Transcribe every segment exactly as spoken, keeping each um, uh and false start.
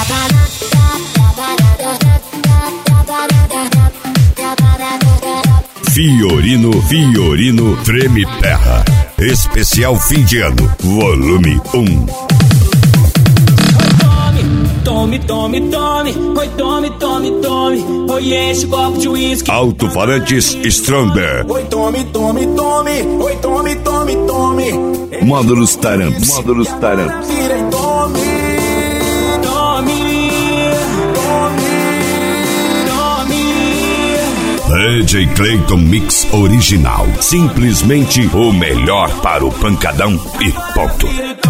Fiorino, Fiorino Treme Terra. Especial fim de ano, volume um. Tome, tome, tome, oi, tome, tome, tome, oi, enche o copo de uísque. Alto-falantes Stronger. Oi, tome, tome, tome, oi, tome, tome, tome. Módulos Taramps. Módulos Taramps. Tome, tome, D J Clayton Mix Original. Simplesmente o melhor para o pancadão e ponto.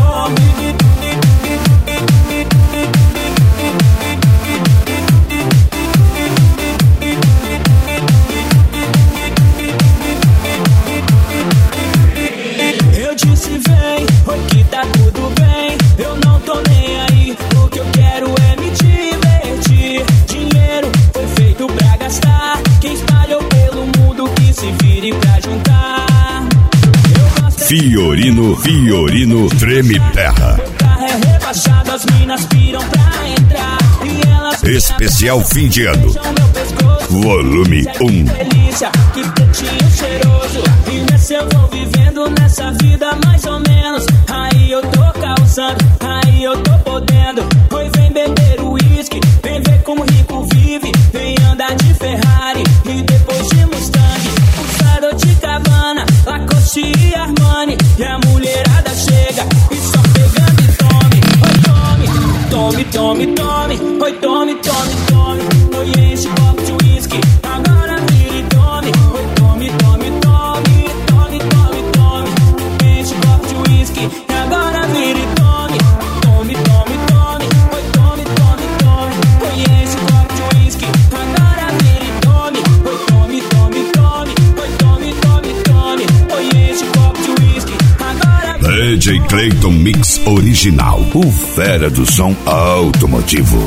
Eu disse vem, oi que tá tudo bem. Eu não tô nem aí, o que eu quero é me divertir. Dinheiro foi feito pra gastar. Quem espalhou pelo mundo que se vire pra juntar. Fiorino, Fiorino Treme Terra. Meu carro é rebaixado, as minas piram pra entrar. E elas Especial fim de ano, volume um. delícia, que pretinho cheiroso. E nessa eu vou vivendo nessa vida mais ou menos. Aí eu tô causando, aí eu tô podendo. Oi, vem beber uísque, vem ver como rico vive. Vem andar de Ferrari e depois de Mustang. Usado de Cabana, Lacoste e Armani. E a mulherada chega e só pegando e tome. Oi, tome, tome, tome, tome. Oi, tome, tome, tome. Oi, enche o copo de uísque. Agora vira e tome. Oi, tome, tome, tome. Tome, tome, tome. Enche o copo de uísque. Agora vira e tome. Tome, tome, tome. Oi, tome, tome, tome. Oi, enche o copo de uísque. Agora vira e tome. Oi, tome, tome, tome. Oi, tome, tome, tome. Oi, enche o copo de uísque. Agora D J Clayton Mix Original. O fera do som automotivo.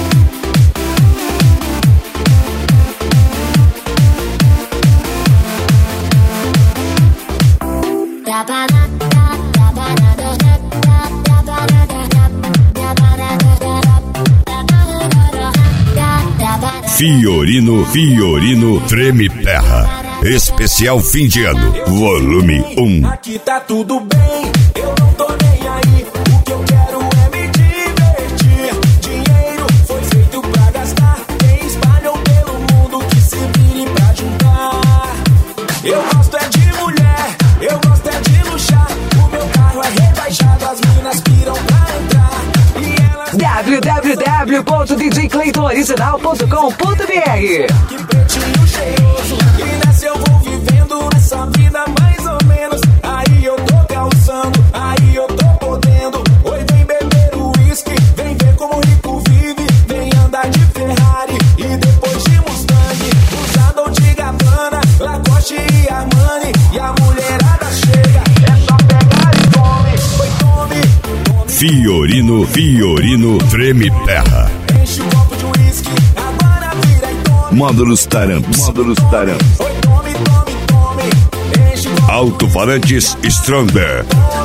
Fiorino, Fiorino Treme Terra. Especial fim de ano, volume um. aqui tá tudo bem, eu não tô nem aí. O que eu quero é me divertir. Dinheiro foi feito pra gastar. Quem espalhou pelo mundo que se vire pra juntar. Eu gosto é de mulher, eu gosto é de luxar. O meu carro é rebaixado, as minas piram pra entrar. E elas w w w ponto d j clayton original ponto com ponto b r. que pretinho cheiroso. E nessa eu vou vivendo nessa vida mais ou menos. Aí eu tô calçando, aí eu tô podendo. Oi, vem beber uísque, vem ver como rico vive. Vem andar de Ferrari e depois de Mustang. Usado de Gabbana, Lacoste e Armani. E a mulherada chega, é só pegar e tome. Oi, tome, tome. Fiorino, Fiorino Treme Terra. Enche o copo de uísque, agora vira e tome. Módulos Taramps. Módulos Taramps. Oi, tome, tome, tome. Enche o copo. Alto-falantes Stronger.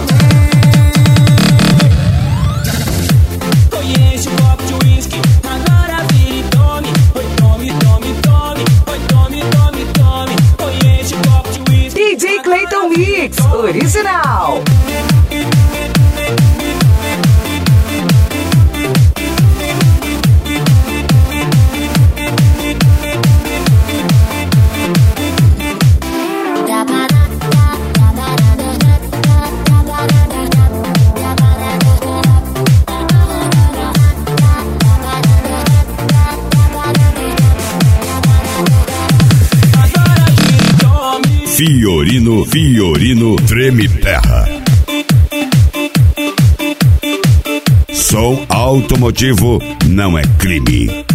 Oi, enche o copo de uísque. Agora vira e tome. Oi, tome, tome, tome. Oi, tome, tome, tome. Oi, enche o copo de uísque. D J Clayton Mix Original. Fiorino, Fiorino Treme Terra. Som automotivo não é crime.